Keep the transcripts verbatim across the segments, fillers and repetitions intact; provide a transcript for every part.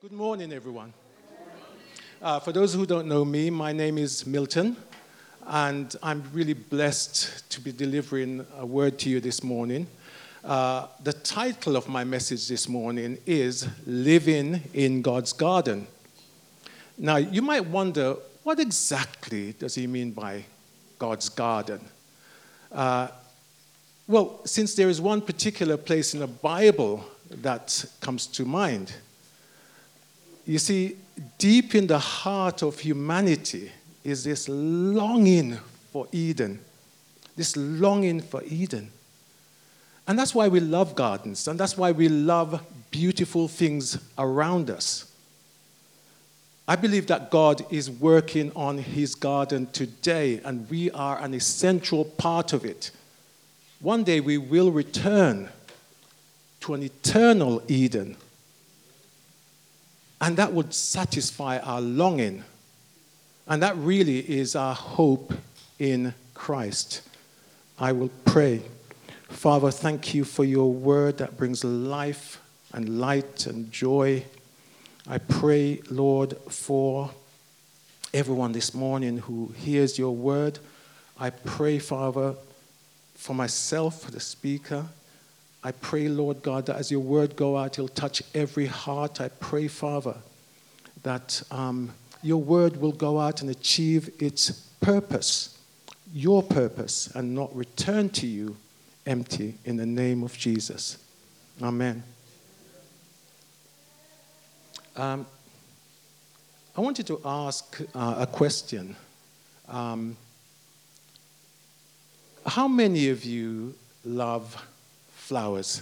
Good morning, everyone. Uh, for those who don't know me, my name is Milton, and I'm really blessed to be delivering a word to you this morning. Uh, the title of my message this morning is Living in God's Garden. Now, you might wonder, what exactly does he mean by God's garden? Uh, well, since there is one particular place in the Bible that comes to mind. You see, deep in the heart of humanity is this longing for Eden, this longing for Eden. And that's why we love gardens, and that's why we love beautiful things around us. I believe that God is working on his garden today, and we are an essential part of it. One day we will return to an eternal Eden. And that would satisfy our longing. And that really is our hope in Christ. I will pray. Father, thank you for your word that brings life and light and joy. I pray, Lord, for everyone this morning who hears your word. I pray, Father, for myself, the speaker. I pray, Lord God, that as your word go out, it'll touch every heart. I pray, Father, that um, your word will go out and achieve its purpose, your purpose, and not return to you empty, in the name of Jesus. Amen. Um, I wanted to ask uh, a question. Um, how many of you love flowers?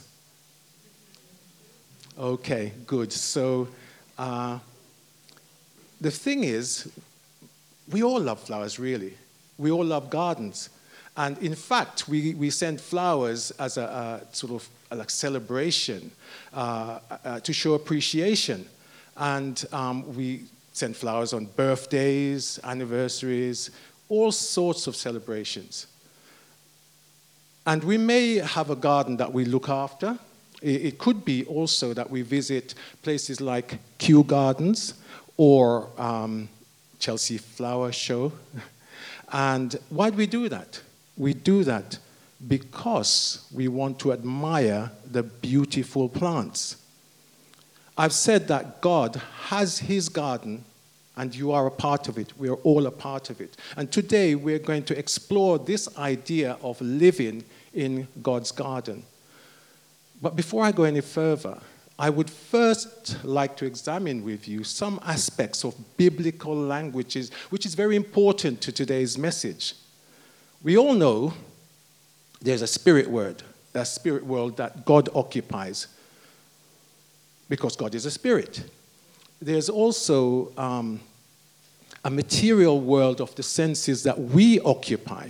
Okay, good. So uh, the thing is, we all love flowers, really. We all love gardens. And in fact, we, we send flowers as a, a sort of a, like celebration uh, uh, to show appreciation. And um, we send flowers on birthdays, anniversaries, all sorts of celebrations. And we may have a garden that we look after. It could be also that we visit places like Kew Gardens or um, Chelsea Flower Show. And why do we do that? We do that because we want to admire the beautiful plants. I've said that God has his garden, and you are a part of it. We are all a part of it. And today we're going to explore this idea of living in God's garden. But before I go any further, I would first like to examine with you some aspects of biblical languages, which is very important to today's message. We all know there's a spirit word, a spirit world that God occupies, because God is a spirit. There's also um, a material world of the senses that we occupy.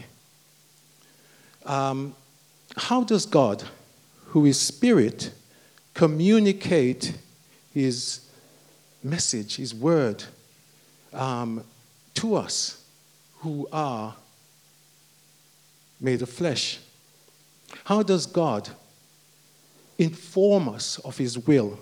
Um, how does God, who is spirit, communicate his message, his word, um, to us who are made of flesh? How does God inform us of his will?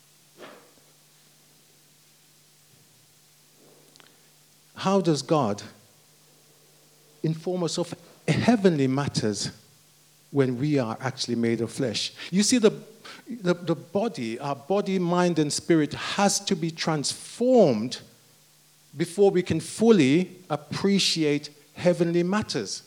How does God inform us of heavenly matters when we are actually made of flesh? You see, the, the, the body, our body, mind, and spirit has to be transformed before we can fully appreciate heavenly matters.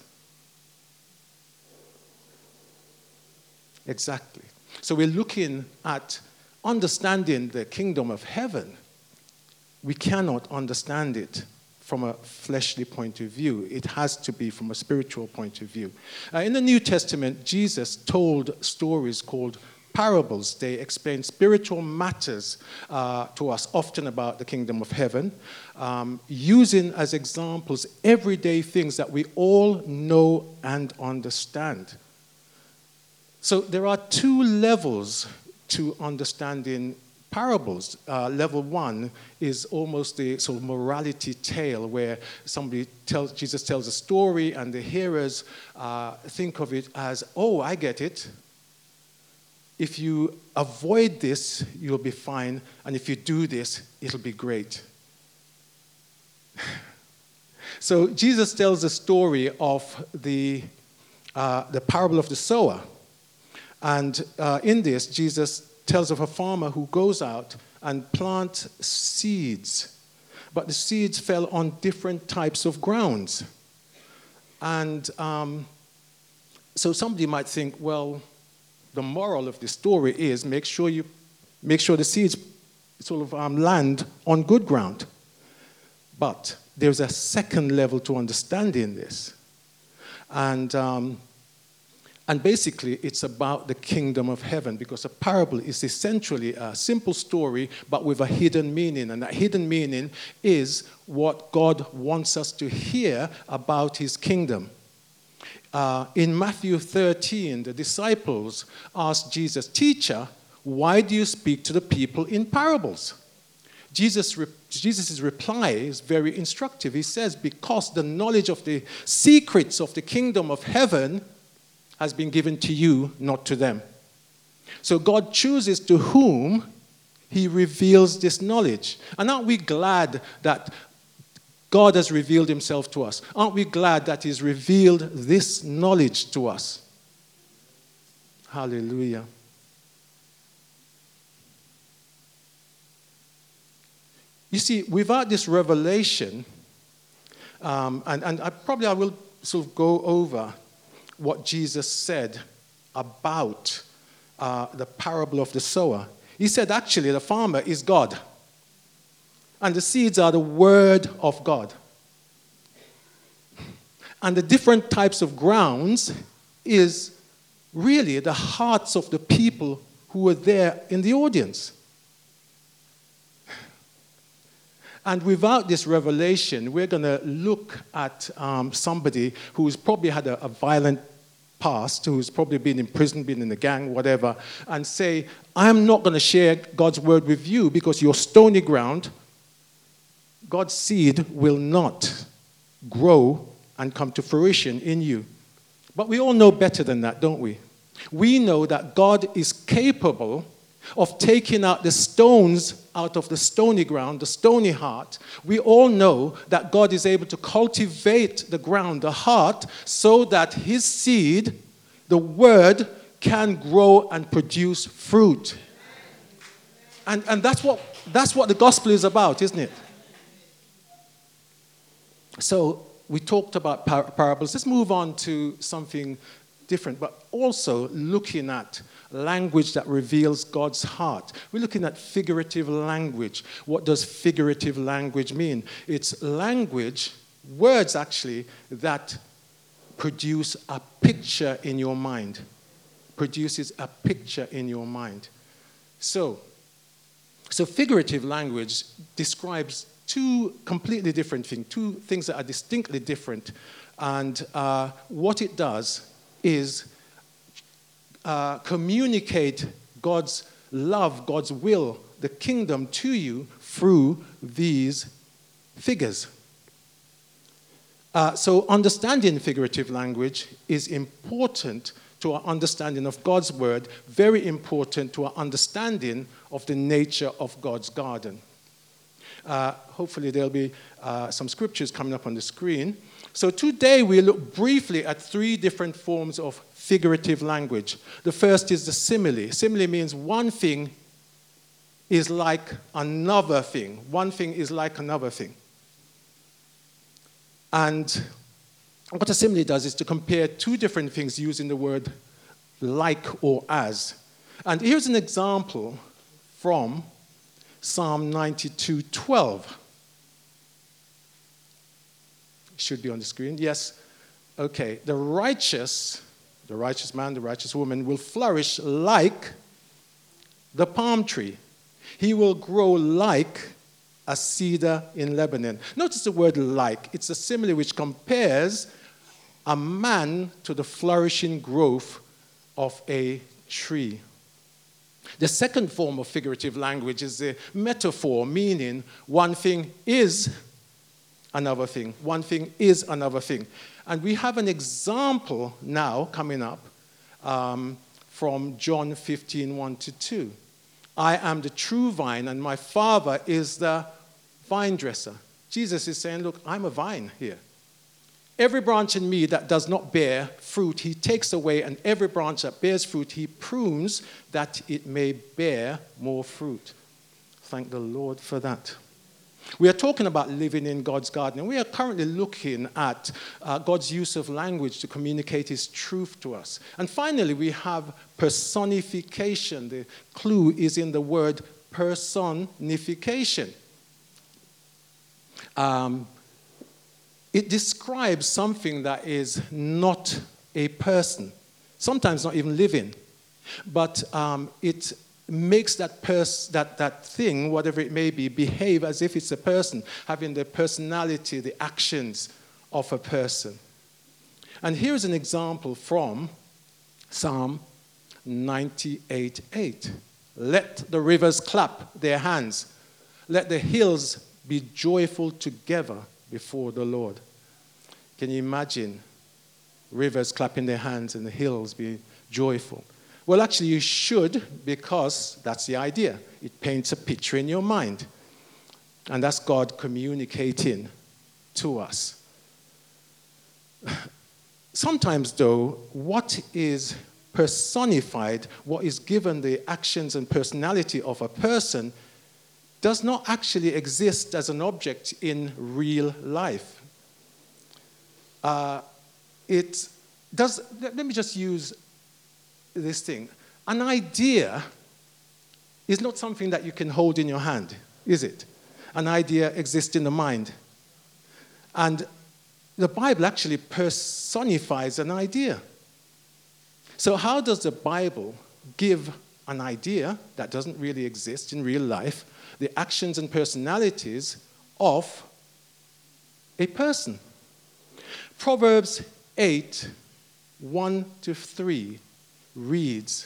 Exactly. So we're looking at understanding the kingdom of heaven. We cannot understand it from a fleshly point of view. It has to be from a spiritual point of view. Uh, in the New Testament, Jesus told stories called parables. They explain spiritual matters uh, to us, often about the kingdom of heaven, um, using as examples everyday things that we all know and understand. So there are two levels to understanding parables. Uh, level one is almost the sort of morality tale where somebody tells, Jesus tells a story and the hearers uh, think of it as, oh, I get it. if you avoid this, you'll be fine. And if you do this, it'll be great. So Jesus tells the story of the, uh, the parable of the sower. And uh, in this, Jesus tells of a farmer who goes out and plants seeds. But the seeds fell on different types of grounds. And um, so somebody might think, well, the moral of the story is make sure you make sure the seeds sort of um, land on good ground. But there's a second level to understanding this. And, um, and basically, it's about the kingdom of heaven, because a parable is essentially a simple story, but with a hidden meaning. And that hidden meaning is what God wants us to hear about his kingdom. Uh, in Matthew thirteen, the disciples asked Jesus, "Teacher, why do you speak to the people in parables?" Jesus' re- Jesus' reply is very instructive. He says, because the knowledge of the secrets of the kingdom of heaven has been given to you, not to them. So God chooses to whom he reveals this knowledge. And aren't we glad that God has revealed himself to us? Aren't we glad that he's revealed this knowledge to us? Hallelujah. You see, without this revelation, um, and, and I probably I will sort of go over what Jesus said about uh, the parable of the sower. He said, actually, the farmer is God. And the seeds are the word of God. And the different types of grounds is really the hearts of the people who were there in the audience. And without this revelation, we're going to look at um, somebody who's probably had a, a violent past, who's probably been in prison, been in a gang, whatever, and say, I'm not going to share God's word with you because you're stony ground. God's seed will not grow and come to fruition in you. But we all know better than that, don't we? We know that God is capable of taking out the stones out of the stony ground, the stony heart. We all know that God is able to cultivate the ground, the heart, so that his seed, the word, can grow and produce fruit. And, and that's what, that's what the gospel is about, isn't it? So we talked about par- parables. Let's move on to something different, but also looking at language that reveals God's heart. We're looking at figurative language. What does figurative language mean? It's language, words actually, that produce a picture in your mind. Produces a picture in your mind. So, so figurative language describes two completely different things, two things that are distinctly different. And uh, what it does is uh, communicate God's love, God's will, the kingdom to you through these figures. Uh, so understanding figurative language is important to our understanding of God's word, very important to our understanding of the nature of God's garden. Uh, hopefully there'll be uh, some scriptures coming up on the screen. So today we'll look briefly at three different forms of figurative language. The first is the simile. Simile means one thing is like another thing. One thing is like another thing. And what a simile does is to compare two different things using the word like or as. And here's an example from Psalm ninety-two twelve. Should be on the screen. Yes. Okay. The righteous, the righteous man, the righteous woman will flourish like the palm tree. He will grow like a cedar in Lebanon. Notice the word like. It's a simile which compares a man to the flourishing growth of a tree. The second form of figurative language is the metaphor, meaning one thing is another thing. One thing is another thing. And we have an example now coming up um, from John fifteen, one to two. I am the true vine, and my Father is the vine dresser. Jesus is saying, look, I'm a vine here. Every branch in me that does not bear fruit, he takes away, and every branch that bears fruit, he prunes that it may bear more fruit. Thank the Lord for that. We are talking about living in God's garden, and we are currently looking at uh, God's use of language to communicate his truth to us. And finally, we have personification. The clue is in the word personification. Um, it describes something that is not a person, sometimes not even living, but um, it makes that, pers- that, that thing, whatever it may be, behave as if it's a person, having the personality, the actions of a person. And here's an example from Psalm ninety-eight eight. Let the rivers clap their hands. Let the hills be joyful together before the Lord. Can you imagine rivers clapping their hands and the hills be joyful? Well, actually, you should, because that's the idea. It paints a picture in your mind. And that's God communicating to us. Sometimes, though, what is personified, what is given the actions and personality of a person, does not actually exist as an object in real life. Uh, it does. Let me just use this thing. An idea is not something that you can hold in your hand, is it? An idea exists in the mind. And the Bible actually personifies an idea. So how does the Bible give an idea that doesn't really exist in real life the actions and personalities of a person? Proverbs eight, one to three reads,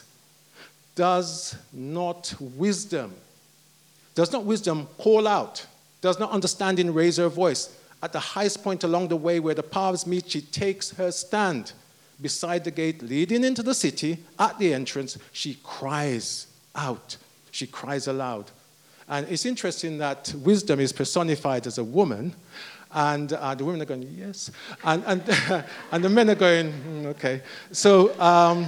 Does not wisdom, does not wisdom call out? Does not understanding raise her voice? At the highest point along the way where the paths meet, she takes her stand. Beside the gate leading into the city, at the entrance, she cries out. She cries aloud. And it's interesting that wisdom is personified as a woman, and uh, the women are going, yes, and and, and the men are going, mm, okay. So, um,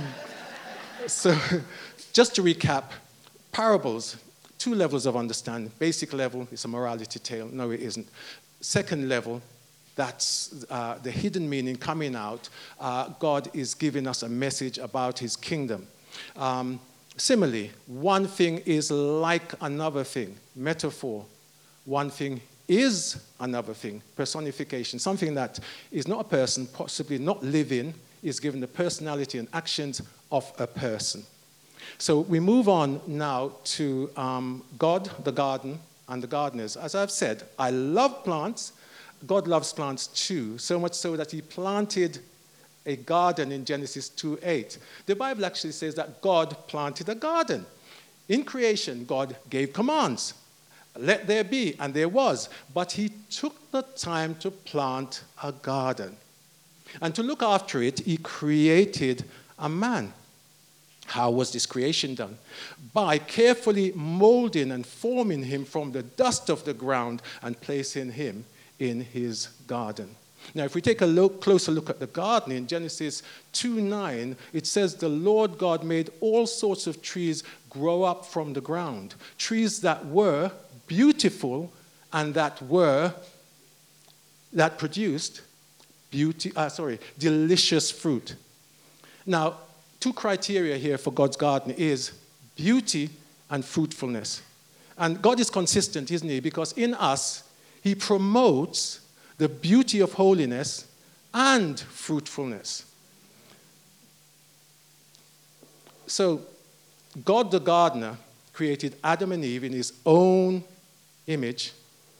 so just to recap, parables, two levels of understanding. Basic level, it's a morality tale. No, it isn't. Second level, that's uh, the hidden meaning coming out. Uh, God is giving us a message about his kingdom. Um, similarly, one thing is like another thing. Metaphor. One thing is another thing. Personification. Something that is not a person, possibly not living, is given the personality and actions of a person. So we move on now to um, God, the garden, and the gardeners. As I've said, I love plants. God loves plants too, so much so that he planted a garden in Genesis two eight. The Bible actually says that God planted a garden. In creation, God gave commands. Let there be, and there was. But he took the time to plant a garden. And to look after it, he created a man. How was this creation done? By carefully molding and forming him from the dust of the ground and placing him in his garden. Now, if we take a look, closer look at the garden in Genesis two nine, it says the Lord God made all sorts of trees grow up from the ground. Trees that were beautiful and that were, that produced beauty, uh, sorry, delicious fruit. Now, two criteria here for God's garden is beauty and fruitfulness. And God is consistent, isn't he? Because in us, he promotes the beauty of holiness and fruitfulness. So, God the gardener created Adam and Eve in his own image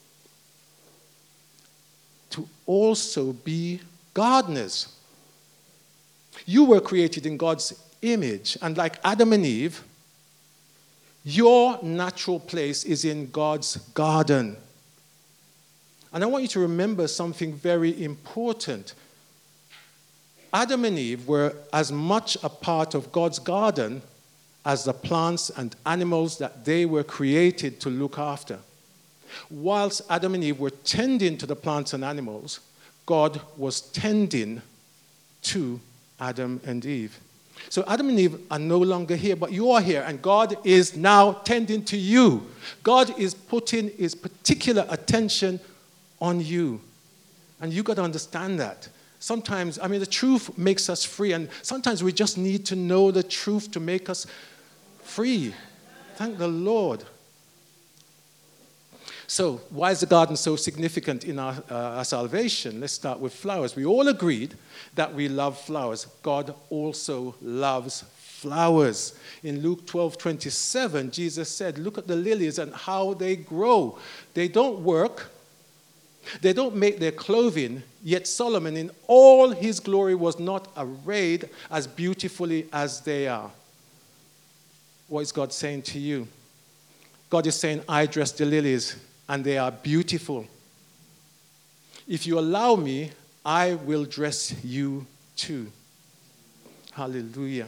to also be gardeners. You were created in God's image, and like Adam and Eve, your natural place is in God's garden. And I want you to remember something very important. Adam and Eve were as much a part of God's garden as the plants and animals that they were created to look after. Whilst Adam and Eve were tending to the plants and animals, God was tending to Adam and Eve. So Adam and Eve are no longer here, but you are here, and God is now tending to you. God is putting his particular attention on you. And you've got to understand that. Sometimes, I mean, the truth makes us free, and sometimes we just need to know the truth to make us free. Thank the Lord. So, why is the garden so significant in our, uh, our salvation? Let's start with flowers. We all agreed that we love flowers. God also loves flowers. In Luke twelve twenty-seven, Jesus said, look at the lilies and how they grow. They don't work. They don't make their clothing, yet Solomon in all his glory was not arrayed as beautifully as they are. What is God saying to you? God is saying, I dress the lilies and they are beautiful. If you allow me, I will dress you too. Hallelujah.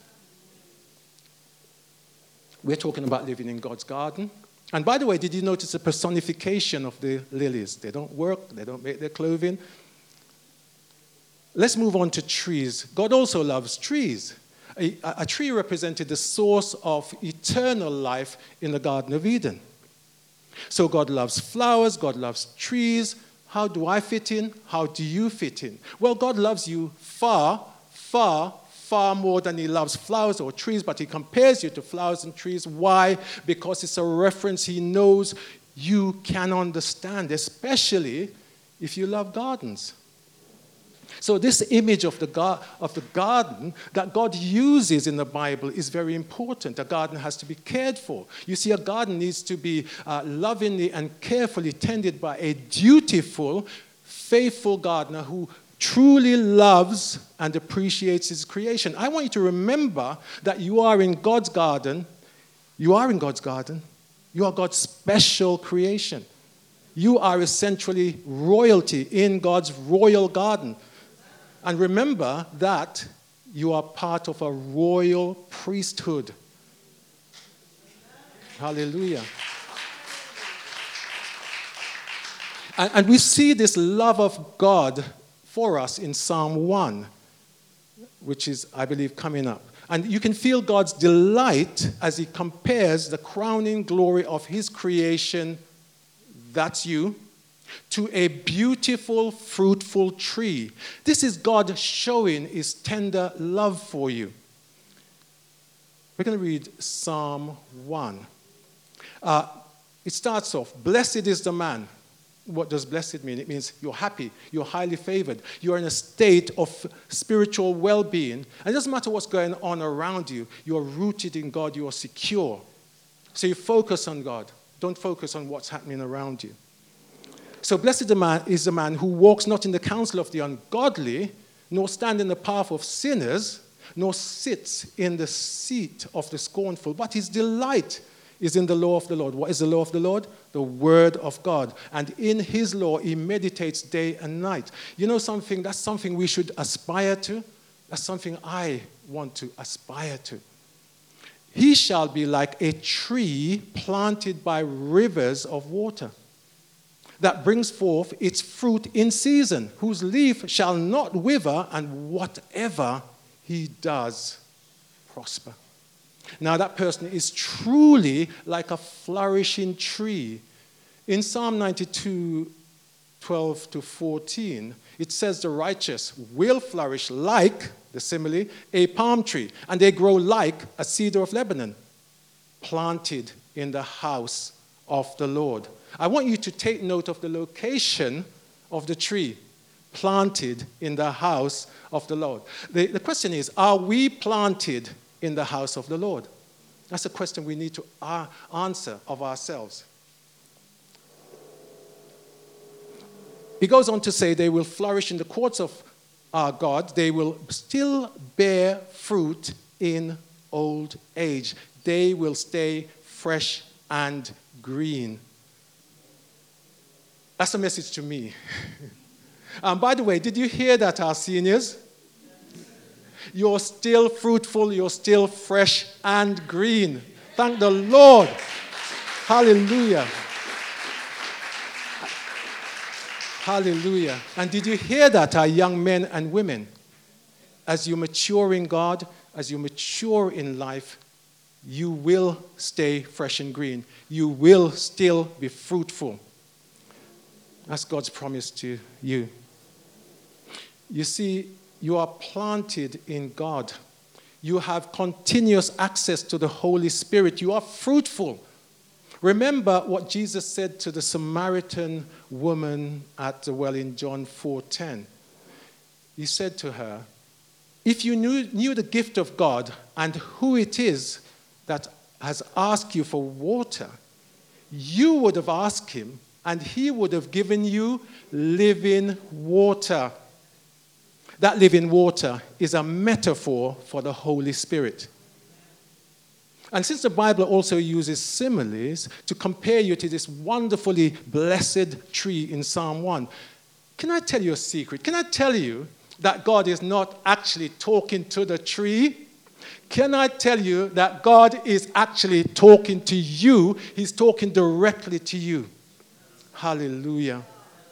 We're talking about living in God's garden. And by the way, did you notice the personification of the lilies? They don't work, they don't make their clothing. Let's move on to trees. God also loves trees. A, a tree represented the source of eternal life in the Garden of Eden. So God loves flowers, God loves trees. How do I fit in? How do you fit in? Well, God loves you far, far, far more than he loves flowers or trees, but he compares you to flowers and trees. Why? Because it's a reference he knows you can understand, especially if you love gardens. So this image of the, gar- of the garden that God uses in the Bible is very important. A garden has to be cared for. You see, a garden needs to be uh, lovingly and carefully tended by a dutiful, faithful gardener who truly loves and appreciates his creation. I want you to remember that you are in God's garden. You are in God's garden. You are God's special creation. You are essentially royalty in God's royal garden. And remember that you are part of a royal priesthood. Hallelujah. And, and we see this love of God for us in Psalm one, which is, I believe, coming up. And you can feel God's delight as he compares the crowning glory of his creation, that's you, to a beautiful, fruitful tree. This is God showing his tender love for you. We're going to read Psalm one. Uh, it starts off, blessed is the man. What does blessed mean? It means you're happy, you're highly favored, you're in a state of spiritual well-being. And it doesn't matter what's going on around you, you're rooted in God, you are secure. So you focus on God. Don't focus on what's happening around you. So blessed is the man who walks not in the counsel of the ungodly, nor stands in the path of sinners, nor sits in the seat of the scornful, but his delight is in the law of the Lord. What is the law of the Lord? The word of God. And in his law, he meditates day and night. You know something? That's something we should aspire to. That's something I want to aspire to. He shall be like a tree planted by rivers of water, that brings forth its fruit in season, whose leaf shall not wither, and whatever he does prosper. Now that person is truly like a flourishing tree. In Psalm ninety-two, twelve to fourteen, it says the righteous will flourish like, the simile, a palm tree, and they grow like a cedar of Lebanon, planted in the house of the Lord. I want you to take note of the location of the tree, planted in the house of the Lord. The, the question is, are we planted in the house of the Lord? That's a question we need to uh, answer of ourselves. He goes on to say they will flourish in the courts of our God. They will still bear fruit in old age. They will stay fresh and green. That's a message to me. um, by the way, did you hear that, our seniors? You're still fruitful. You're still fresh and green. Thank the Lord. Hallelujah. Hallelujah. And did you hear that, our young men and women? As you mature in God, as you mature in life, you will stay fresh and green. You will still be fruitful. That's God's promise to you. You see, you are planted in God. You have continuous access to the Holy Spirit. You are fruitful. Remember what Jesus said to the Samaritan woman at the well in John four ten. He said to her, if you knew, knew the gift of God and who it is that has asked you for water, you would have asked him, and he would have given you living water. That living water is a metaphor for the Holy Spirit. And since the Bible also uses similes to compare you to this wonderfully blessed tree in Psalm one, can I tell you a secret? Can I tell you that God is not actually talking to the tree? Can I tell you that God is actually talking to you? He's talking directly to you. Hallelujah.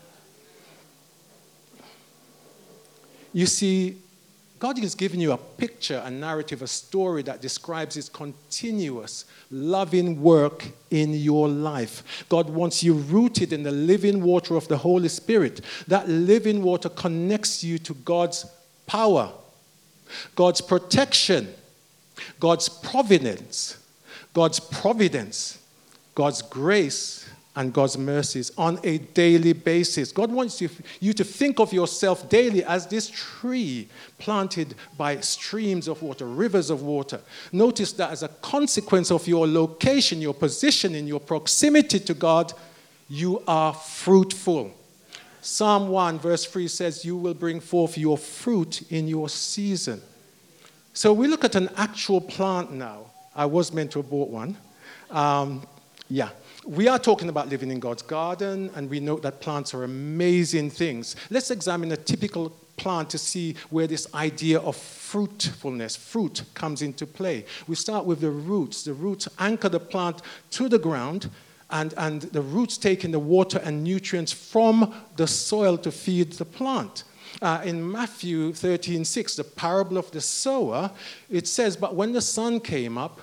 You see, God has given you a picture, a narrative, a story that describes his continuous, loving work in your life. God wants you rooted in the living water of the Holy Spirit. That living water connects you to God's power, God's protection, God's providence, God's providence, God's grace, and God's mercies on a daily basis. God wants you, you to think of yourself daily as this tree planted by streams of water, rivers of water. Notice that as a consequence of your location, your position, in your proximity to God, you are fruitful. Psalm one verse three says, you will bring forth your fruit in your season. So we look at an actual plant now. I was meant to have bought one. Um, yeah. We are talking about living in God's garden, and we know that plants are amazing things. Let's examine a typical plant to see where this idea of fruitfulness, fruit, comes into play. We start with the roots. The roots anchor the plant to the ground, and, and the roots take in the water and nutrients from the soil to feed the plant. Uh, in Matthew thirteen six, the parable of the sower, it says, but when the sun came up,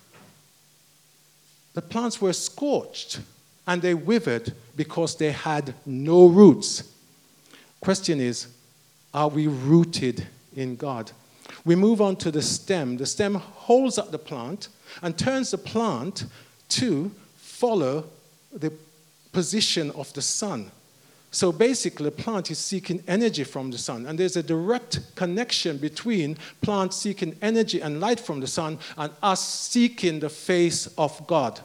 the plants were scorched and they withered because they had no roots. Question is, are we rooted in God? We move on to the stem. The stem holds up the plant and turns the plant to follow the position of the sun. So basically, the plant is seeking energy from the sun. And there's a direct connection between plants seeking energy and light from the sun and us seeking the face of God.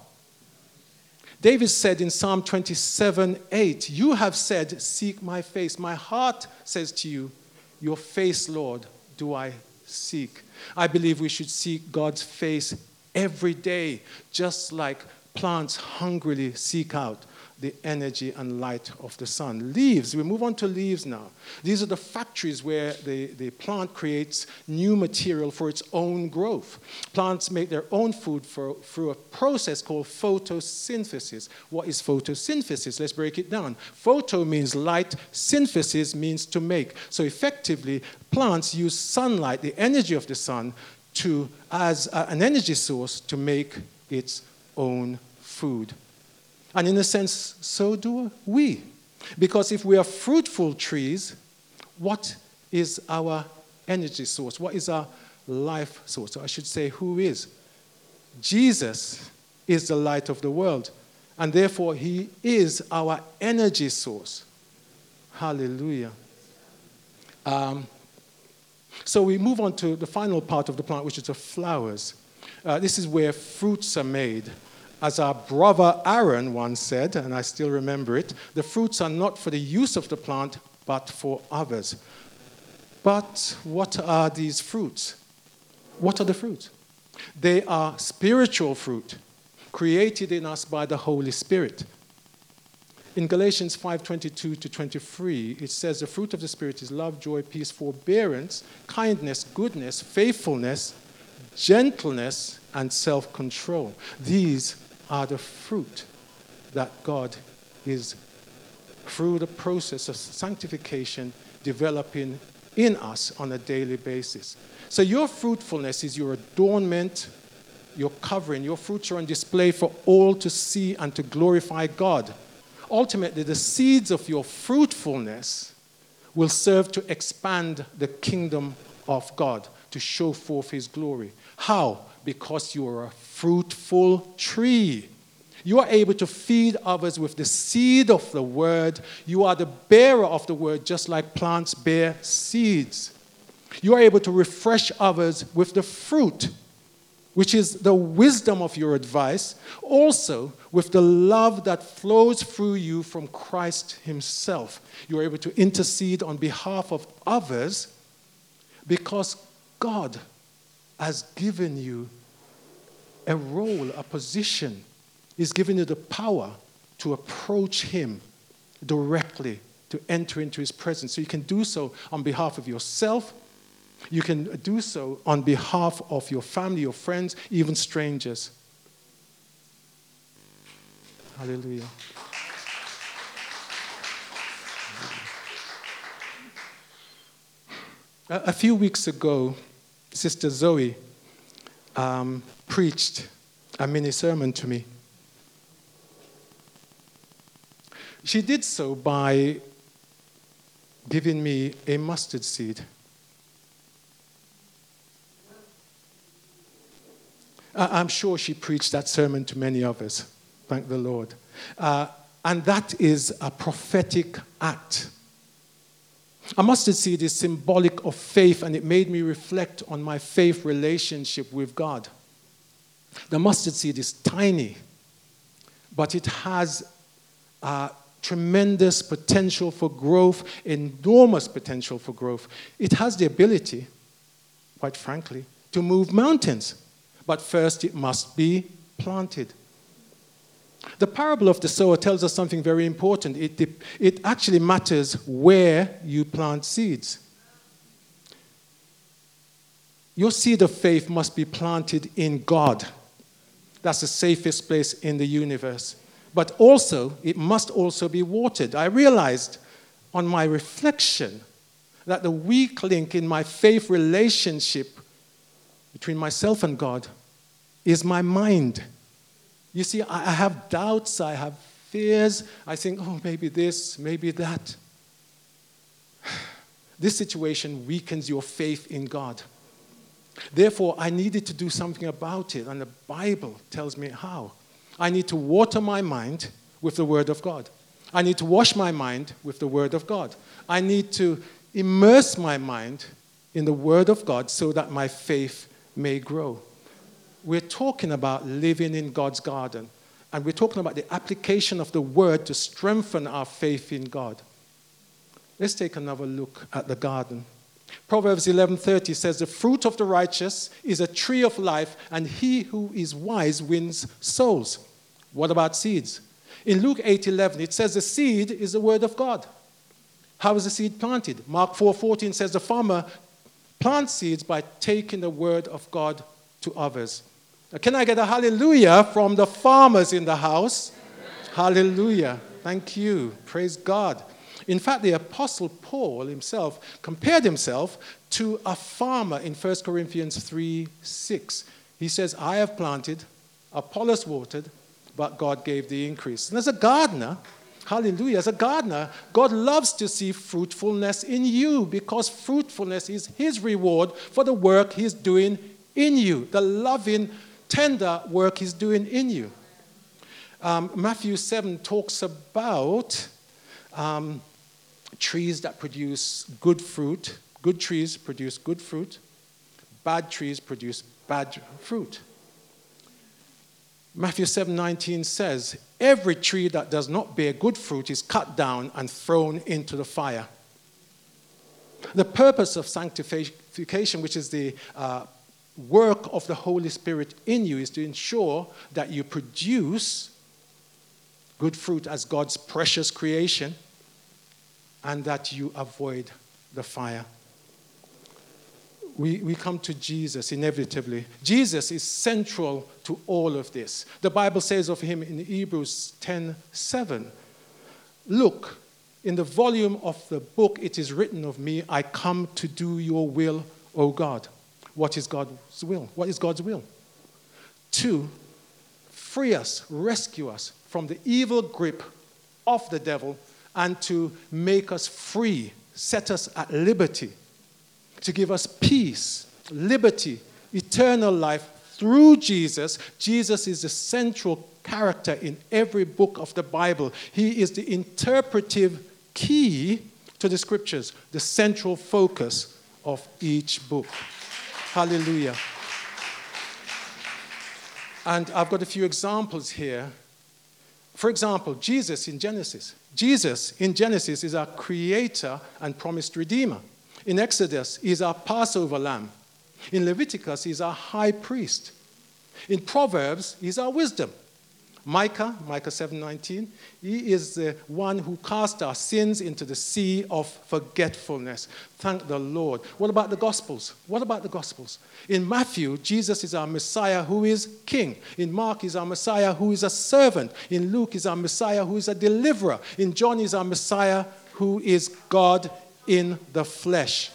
David said in Psalm twenty-seven eight, you have said, seek my face. My heart says to you, your face, Lord, do I seek. I believe we should seek God's face every day, just like plants hungrily seek out the energy and light of the sun. Leaves, we move on to leaves now. These are the factories where the, the plant creates new material for its own growth. Plants make their own food for, through a process called photosynthesis. What is photosynthesis? Let's break it down. Photo means light, synthesis means to make. So effectively, plants use sunlight, the energy of the sun, to as a, an energy source to make its own food. And in a sense, so do we. Because if we are fruitful trees, what is our energy source? What is our life source? Or I should say, who is? Jesus is the light of the world. And therefore, he is our energy source. Hallelujah. Um, so we move on to the final part of the plant, which is the flowers. Uh, this is where fruits are made. As our brother Aaron once said, and I still remember it, the fruits are not for the use of the plant, but for others. But what are these fruits? What are the fruits? They are spiritual fruit, created in us by the Holy Spirit. In Galatians five twenty-two to twenty-three, it says the fruit of the Spirit is love, joy, peace, forbearance, kindness, goodness, faithfulness, gentleness, and self-control. These are the fruit that God is, through the process of sanctification, developing in us on a daily basis. So your fruitfulness is your adornment, your covering. Your fruits are on display for all to see and to glorify God. Ultimately, the seeds of your fruitfulness will serve to expand the kingdom of God, to show forth his glory. How? Because you are a fruitful tree. You are able to feed others with the seed of the word. You are the bearer of the word, just like plants bear seeds. You are able to refresh others with the fruit, which is the wisdom of your advice, also with the love that flows through you from Christ himself. You are able to intercede on behalf of others because God has given you a role, a position. He's given you the power to approach him directly, to enter into his presence. So you can do so on behalf of yourself. You can do so on behalf of your family, your friends, even strangers. Hallelujah. A, a few weeks ago, Sister Zoe um, preached a mini sermon to me. She did so by giving me a mustard seed. I'm sure she preached that sermon to many of us. Thank the Lord. Uh, and that is a prophetic act. A mustard seed is symbolic of faith, and it made me reflect on my faith relationship with God. The mustard seed is tiny, but it has uh, tremendous potential for growth, enormous potential for growth. It has the ability, quite frankly, to move mountains. But first, it must be planted. The parable of the sower tells us something very important. It, it actually matters where you plant seeds. Your seed of faith must be planted in God. That's the safest place in the universe. But also, it must also be watered. I realized on my reflection that the weak link in my faith relationship between myself and God is my mind. You see, I have doubts, I have fears. I think, oh, maybe this, maybe that. This situation weakens your faith in God. Therefore, I needed to do something about it, and the Bible tells me how. I need to water my mind with the Word of God. I need to wash my mind with the Word of God. I need to immerse my mind in the Word of God so that my faith may grow. We're talking about living in God's garden, and we're talking about the application of the Word to strengthen our faith in God. Let's take another look at the garden. Proverbs eleven thirty says, the fruit of the righteous is a tree of life, and he who is wise wins souls. What about seeds? In Luke eight eleven, it says the seed is the word of God. How is the seed planted? Mark four fourteen says the farmer plants seeds by taking the word of God to others. Now, can I get a hallelujah from the farmers in the house? Hallelujah. Thank you. Praise God. In fact, the Apostle Paul himself compared himself to a farmer in First Corinthians three six. He says, I have planted, Apollos watered, but God gave the increase. And as a gardener, hallelujah, as a gardener, God loves to see fruitfulness in you because fruitfulness is his reward for the work he's doing in you, the loving, tender work he's doing in you. Um, Matthew seven talks about um, trees that produce good fruit. Good trees produce good fruit. Bad trees produce bad fruit. Matthew seven nineteen says, every tree that does not bear good fruit is cut down and thrown into the fire. The purpose of sanctification, which is the uh, work of the Holy Spirit in you, is to ensure that you produce good fruit as God's precious creation, and that you avoid the fire. We, we come to Jesus inevitably. Jesus is central to all of this. The Bible says of him in Hebrews ten seven, look, in the volume of the book it is written of me, I come to do your will, O God. What is God's will? What is God's will? Two, free us, rescue us from the evil grip of the devil, and to make us free, set us at liberty, to give us peace, liberty, eternal life through Jesus. Jesus is the central character in every book of the Bible. He is the interpretive key to the scriptures, the central focus of each book. Hallelujah. And I've got a few examples here. For example, Jesus in Genesis. Jesus in Genesis is our creator and promised redeemer. In Exodus, he is our Passover lamb. In Leviticus, he is our high priest. In Proverbs, he is our wisdom. Micah, Micah seven nineteen, he is the one who cast our sins into the sea of forgetfulness. Thank the Lord. What about the Gospels? What about the Gospels? In Matthew, Jesus is our Messiah who is king. In Mark, he's our Messiah who is a servant. In Luke, he's our Messiah who is a deliverer. In John, he's our Messiah who is God in the flesh.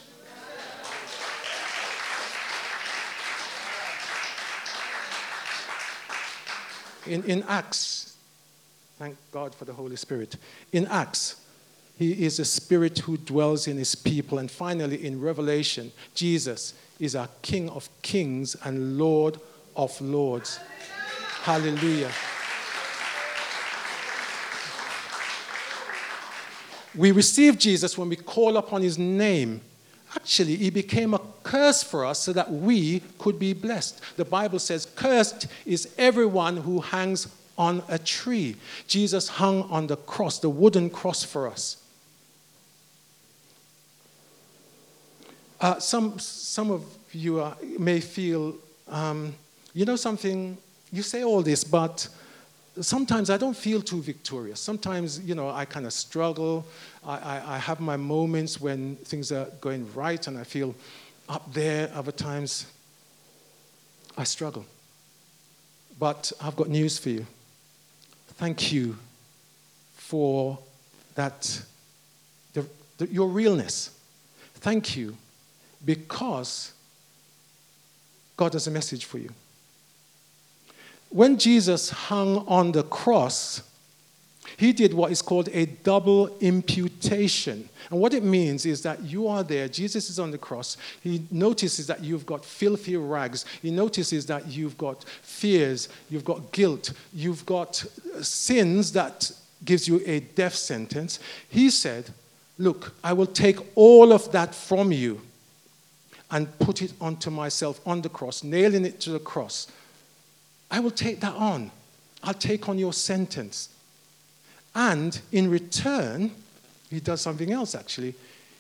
In, in Acts, thank God for the Holy Spirit. In Acts, he is a spirit who dwells in his people. And finally, in Revelation, Jesus is our King of kings and Lord of lords. Hallelujah. We receive Jesus when we call upon his name. Actually, he became a curse for us so that we could be blessed. The Bible says, cursed is everyone who hangs on a tree. Jesus hung on the cross, the wooden cross for us. Uh, some, some of you are, may feel, um, you know something, you say all this, but sometimes I don't feel too victorious. Sometimes, you know, I kind of struggle. I, I, I have my moments when things are going right and I feel up there. Other times, I struggle. But I've got news for you. Thank you for that, the, the, your realness. Thank you, because God has a message for you. When Jesus hung on the cross, he did what is called a double imputation. And what it means is that you are there, Jesus is on the cross, he notices that you've got filthy rags, he notices that you've got fears, you've got guilt, you've got sins that gives you a death sentence. He said, look, I will take all of that from you and put it onto myself on the cross, nailing it to the cross. I will take that on. I'll take on your sentence. And in return, he does something else actually.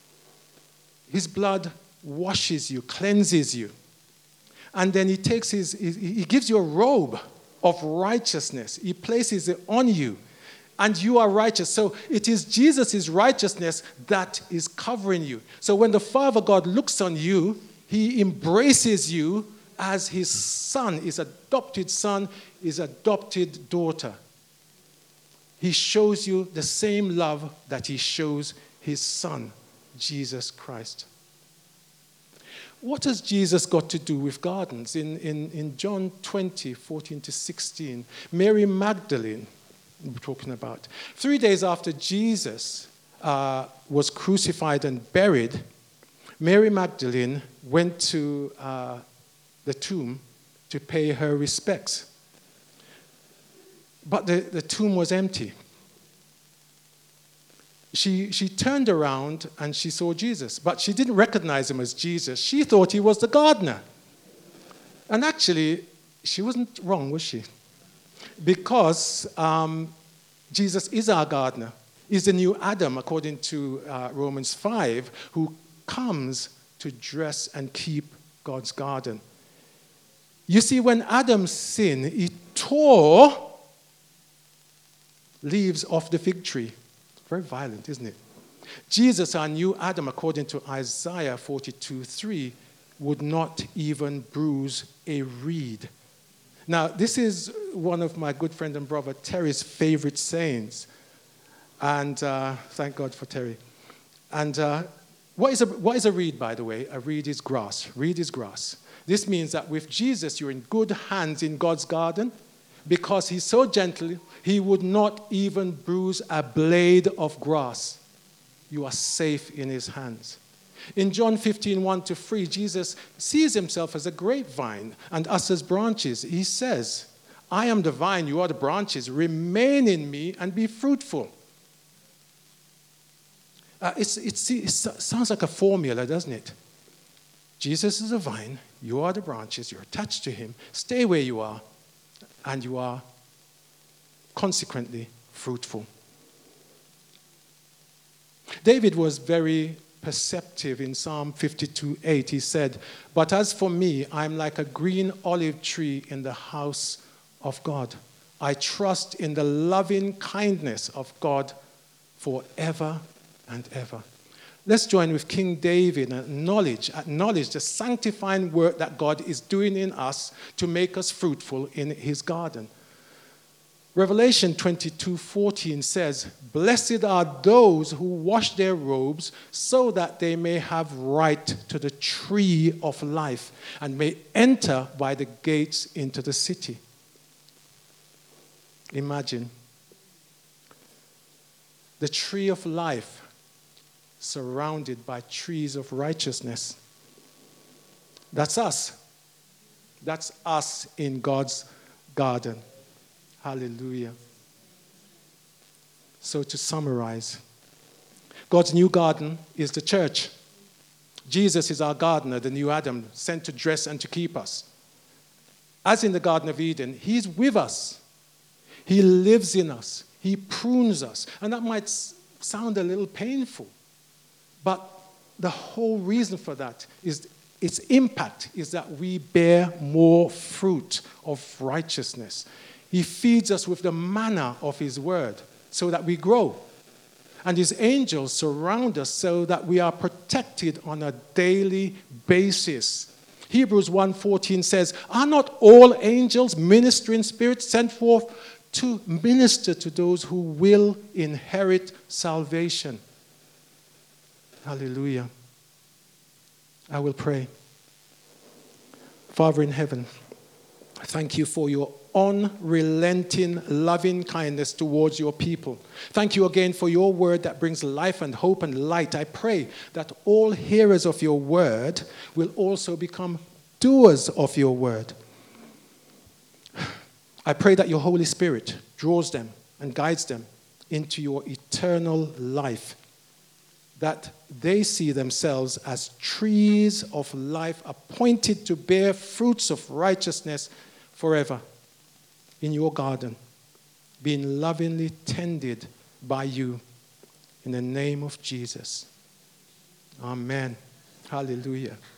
His blood washes you, cleanses you. And then he takes his, he gives you a robe of righteousness. He places it on you. And you are righteous. So it is Jesus' righteousness that is covering you. So when the Father God looks on you, he embraces you as his son, his adopted son, his adopted daughter. He shows you the same love that he shows his son, Jesus Christ. What has Jesus got to do with gardens? In, in, in John twenty, fourteen to sixteen, Mary Magdalene, we're talking about, three days after Jesus uh, was crucified and buried, Mary Magdalene went to uh, the tomb to pay her respects. But the, the tomb was empty. She, she turned around and she saw Jesus, but she didn't recognize him as Jesus. She thought he was the gardener. And actually, she wasn't wrong, was she? Because um, Jesus is our gardener. He's the new Adam, according to uh, Romans five, who comes to dress and keep God's garden. You see, when Adam sinned, he tore leaves off the fig tree. Very violent, isn't it? Jesus, our new Adam, according to Isaiah forty-two three, would not even bruise a reed. Now, this is one of my good friend and brother Terry's favorite sayings. And uh, thank God for Terry. And uh, what, is a, what is a reed, by the way? A reed is grass. Reed is grass. This means that with Jesus, you're in good hands in God's garden, because he's so gentle, he would not even bruise a blade of grass. You are safe in his hands. In John fifteen, one to three, Jesus sees himself as a grapevine and us as branches. He says, I am the vine, you are the branches. Remain in me and be fruitful. Uh, it's, it's, it sounds like a formula, doesn't it? Jesus is a vine, you are the branches, you're attached to him. Stay where you are, and you are consequently fruitful. David was very perceptive in Psalm fifty-two eight. He said, but as for me, I'm like a green olive tree in the house of God. I trust in the loving kindness of God forever and ever. Let's join with King David and acknowledge, acknowledge the sanctifying work that God is doing in us to make us fruitful in his garden. Revelation twenty-two fourteen says, blessed are those who wash their robes so that they may have right to the tree of life and may enter by the gates into the city. Imagine the tree of life surrounded by trees of righteousness. That's us. That's us in God's garden. Hallelujah. So to summarize, God's new garden is the church. Jesus is our gardener, the new Adam, sent to dress and to keep us. As in the Garden of Eden, he's with us. He lives in us. He prunes us. And that might sound a little painful, but the whole reason for that is its impact is that we bear more fruit of righteousness. He feeds us with the manna of his word so that we grow. And his angels surround us so that we are protected on a daily basis. Hebrews one fourteen says, are not all angels ministering spirits sent forth to minister to those who will inherit salvation? Hallelujah. I will pray. Father in heaven, thank you for your unrelenting loving kindness towards your people. Thank you again for your word that brings life and hope and light. I pray that all hearers of your word will also become doers of your word. I pray that your Holy Spirit draws them and guides them into your eternal life, that they see themselves as trees of life appointed to bear fruits of righteousness forever in your garden, being lovingly tended by you. In the name of Jesus. Amen. Hallelujah.